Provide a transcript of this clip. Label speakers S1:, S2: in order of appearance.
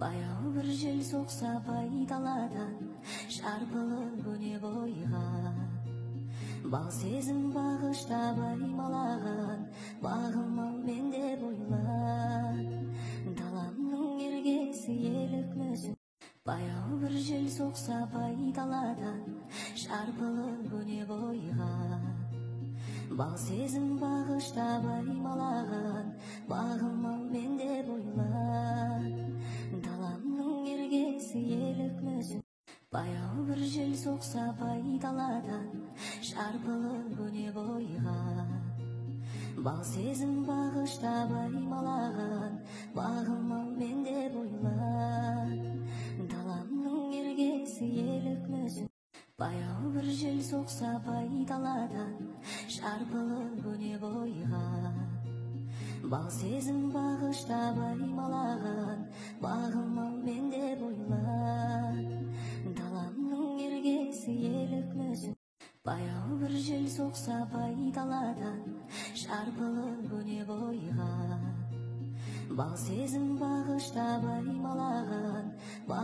S1: Баяу бір жел соқса пайдаладан шарпылып өне бойға. Бал сезім бағыштап аймалаған бағыма менде бойла. Даламның ергесі елік мүсін. Баяу бір жел соқса пайдаладан шарпылып өне бойға. Бал сезім бағыштап аймалаған бағыма менде бойла. Даламның ергесі елік мүсін. Баяу бір жел соқса пайдаладан шарпылып өне бойға. Бал сезім бағыштап аймалаған бағыма менде бойла. Даламның ергесі елік мүсін. Баяу бір жел соқса пайдаладан шарпылып өне бойға. Бал сезім бағыштап аймалаған бағыма менде бойла. Даламның ергесі елік мүсін. Баяу бір жел соқса пайдаладан шарпылып өне бойға. Бал сезім бағыштап аймалаған